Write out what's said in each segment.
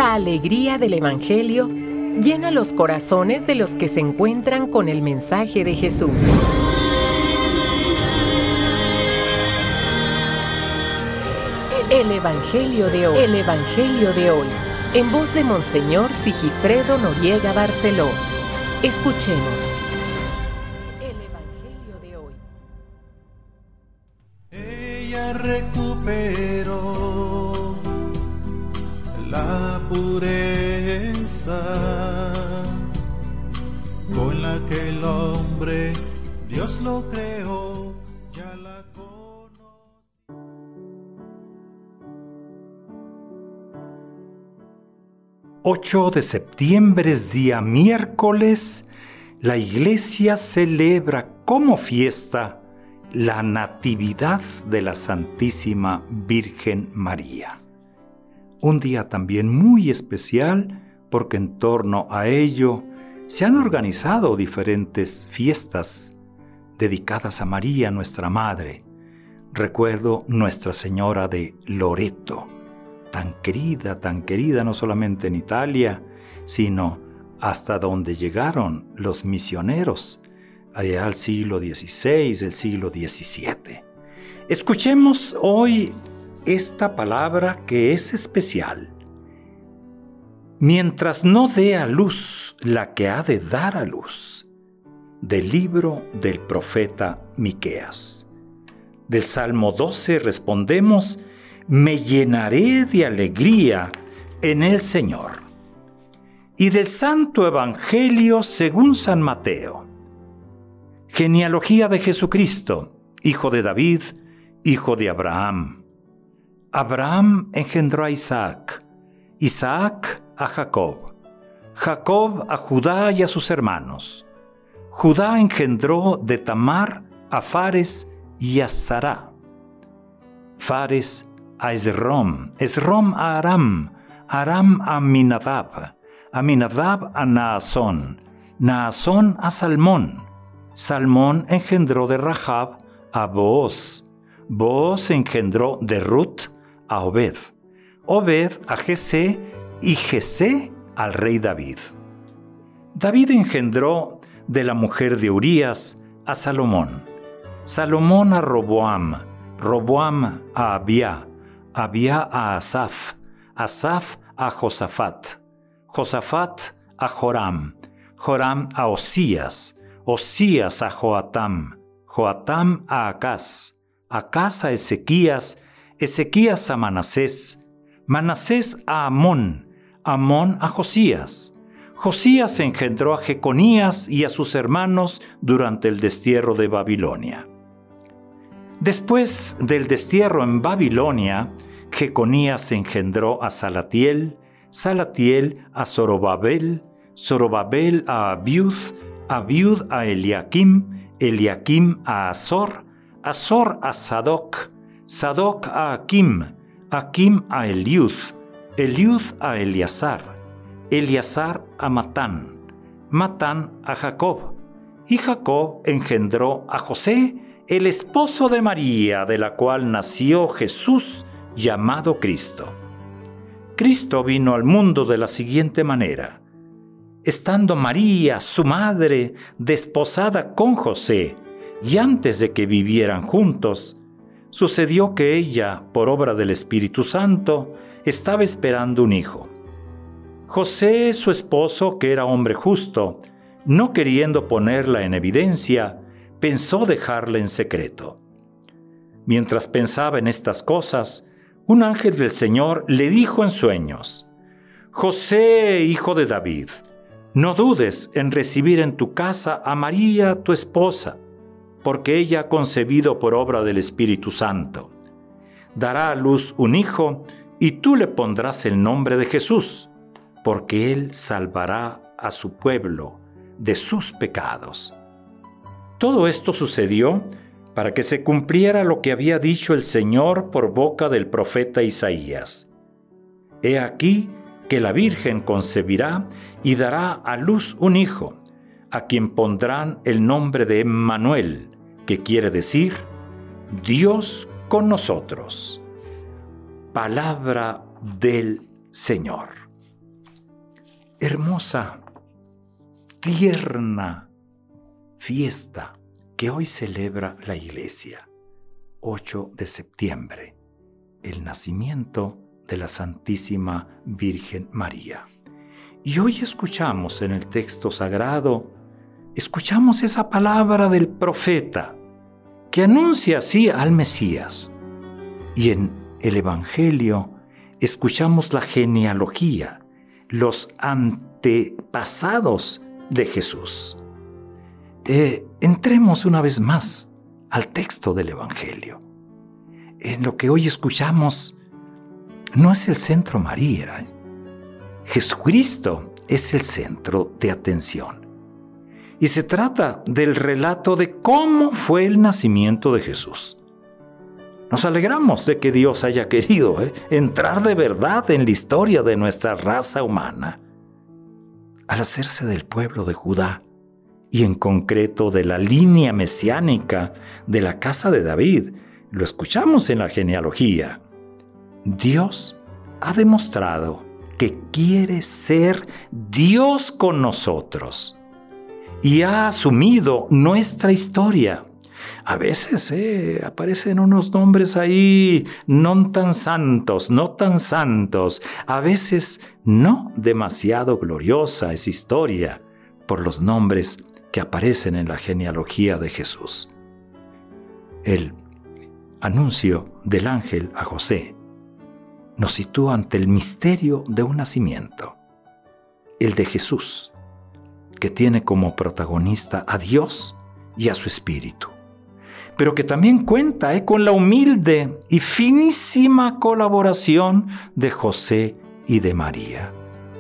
La alegría del Evangelio llena los corazones de los que se encuentran con el mensaje de Jesús. El Evangelio de hoy. El Evangelio de hoy. En voz de Monseñor Sigifredo Noriega Barceló. Escuchemos. El Evangelio de hoy. Ella recuperó la pureza con la que el hombre Dios lo creó, ya la conoce. 8 de septiembre es día miércoles. La Iglesia celebra como fiesta la Natividad de la Santísima Virgen María. Un día también muy especial porque en torno a ello se han organizado diferentes fiestas dedicadas a María, nuestra Madre. Recuerdo Nuestra Señora de Loreto, tan querida no solamente en Italia, sino hasta donde llegaron los misioneros, allá al siglo XVI, el siglo XVII. Escuchemos hoy esta palabra que es especial. Mientras no dé a luz la que ha de dar a luz, del libro del profeta Miqueas. Del Salmo 12 respondemos: me llenaré de alegría en el Señor. Y del Santo Evangelio según San Mateo. Genealogía de Jesucristo, hijo de David, hijo de Abraham. Abraham engendró a Isaac, Isaac a Jacob, Jacob a Judá y a sus hermanos. Judá engendró de Tamar a Fares y a Sará. Fares a Esrom, Esrom a Aram, Aram a Aminadab, Aminadab a Naasón, Naasón a Salmón. Salmón engendró de Rahab a Booz, Booz engendró de Ruth a Obed, Obed a Jesé y Jesé al rey David. David engendró de la mujer de Urías a Salomón, Salomón a Roboam, Roboam a Abía, Abía a Asaf, Asaf a Josafat, Josafat a Joram, Joram a Osías, Osías a Joatam, Joatam a Acaz, Acaz a Ezequías, Ezequías a Manasés, Manasés a Amón, Amón a Josías. Josías engendró a Jeconías y a sus hermanos durante el destierro de Babilonia. Después del destierro en Babilonia, Jeconías engendró a Salatiel, Salatiel a Zorobabel, Zorobabel a Abiud, Abiud a Eliakim, Eliakim a Azor, Azor a Sadoc, Sadoc a Akim, Akim a Eliud, Eliud a Eleazar, Eleazar a Matán, Matán a Jacob, y Jacob engendró a José, el esposo de María, de la cual nació Jesús, llamado Cristo. Cristo vino al mundo de la siguiente manera. Estando María, su madre, desposada con José, y antes de que vivieran juntos, sucedió que ella, por obra del Espíritu Santo, estaba esperando un hijo. José, su esposo, que era hombre justo, no queriendo ponerla en evidencia, pensó dejarla en secreto. Mientras pensaba en estas cosas, un ángel del Señor le dijo en sueños: José, hijo de David, no dudes en recibir en tu casa a María, tu esposa, porque ella ha concebido por obra del Espíritu Santo. Dará a luz un hijo, y tú le pondrás el nombre de Jesús, porque él salvará a su pueblo de sus pecados. Todo esto sucedió para que se cumpliera lo que había dicho el Señor por boca del profeta Isaías. He aquí que la Virgen concebirá y dará a luz un hijo, a quien pondrán el nombre de Emmanuel, que quiere decir Dios con nosotros. Palabra del Señor. hermosa, tierna fiesta que hoy celebra la Iglesia, 8 de septiembre, el nacimiento de la Santísima Virgen María. Y hoy escuchamos en el texto sagrado, escuchamos esa palabra del profeta que anuncia así al Mesías. Y en el Evangelio escuchamos la genealogía, los antepasados de Jesús. Entremos una vez más al texto del Evangelio. En lo que hoy escuchamos no es el centro María. Jesucristo es el centro de atención. Y se trata del relato de cómo fue el nacimiento de Jesús. Nos alegramos de que Dios haya querido entrar de verdad en la historia de nuestra raza humana al hacerse del pueblo de Judá y en concreto de la línea mesiánica de la casa de David. Lo escuchamos en la genealogía. Dios ha demostrado que quiere ser Dios con nosotros y ha asumido nuestra historia. A veces aparecen unos nombres ahí no tan santos, a veces no demasiado gloriosa esa historia por los nombres que aparecen en la genealogía de Jesús. El anuncio del ángel a José nos sitúa ante el misterio de un nacimiento, el de Jesús, que tiene como protagonista a Dios y a su Espíritu, pero que también cuenta con la humilde y finísima colaboración de José y de María.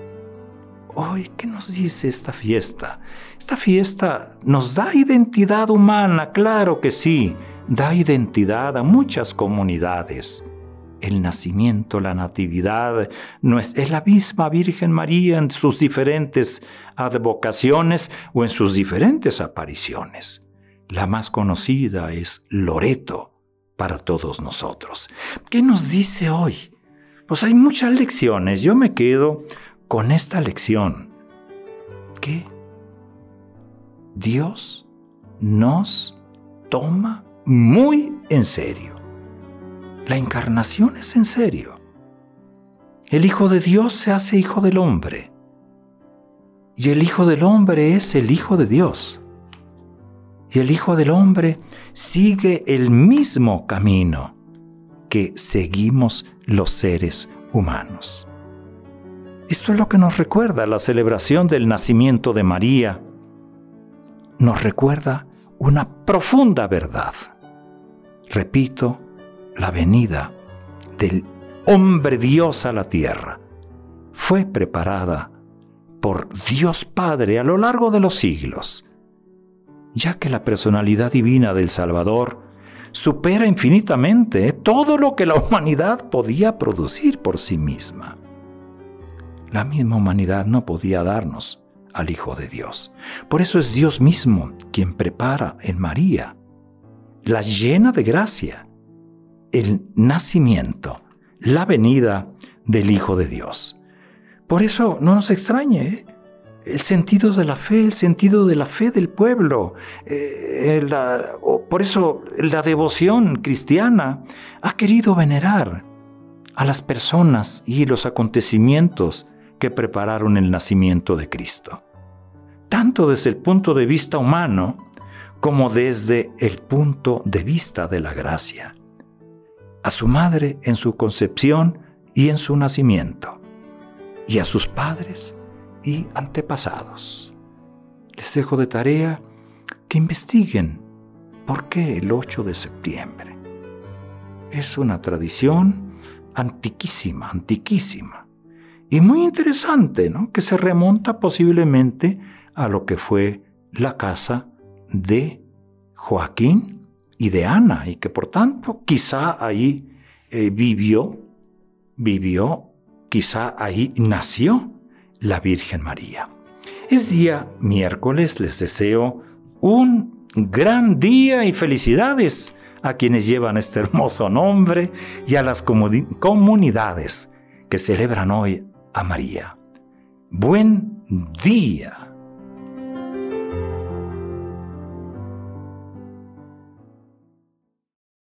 Hoy, ¿qué nos dice esta fiesta? Esta fiesta nos da identidad humana, claro que sí, da identidad a muchas comunidades. El nacimiento, la natividad, es la misma Virgen María en sus diferentes advocaciones o en sus diferentes apariciones. La más conocida es Loreto para todos nosotros. ¿Qué nos dice hoy? Pues hay muchas lecciones. Yo me quedo con esta lección, que Dios nos toma muy en serio. La encarnación es en serio. El Hijo de Dios se hace Hijo del Hombre. Y el Hijo del Hombre es el Hijo de Dios. Y el Hijo del Hombre sigue el mismo camino que seguimos los seres humanos. Esto es lo que nos recuerda la celebración del nacimiento de María. Nos recuerda una profunda verdad. Repito, la venida del hombre Dios a la tierra fue preparada por Dios Padre a lo largo de los siglos, ya que la personalidad divina del Salvador supera infinitamente todo lo que la humanidad podía producir por sí misma. La misma humanidad no podía darnos al Hijo de Dios. Por eso es Dios mismo quien prepara en María, la llena de gracia, el nacimiento, la venida del Hijo de Dios. Por eso no nos extrañe el sentido de la fe del pueblo. Por eso la devoción cristiana ha querido venerar a las personas y los acontecimientos que prepararon el nacimiento de Cristo, tanto desde el punto de vista humano como desde el punto de vista de la gracia. A su madre en su concepción y en su nacimiento, y a sus padres y antepasados. Les dejo de tarea que investiguen por qué el 8 de septiembre. Es una tradición antiquísima, y muy interesante, ¿no? Que se remonta posiblemente a lo que fue la casa de Joaquín y de Ana, y que por tanto quizá ahí vivió, quizá ahí nació la Virgen María. Es día miércoles, les deseo un gran día y felicidades a quienes llevan este hermoso nombre y a las comunidades que celebran hoy a María. Buen día.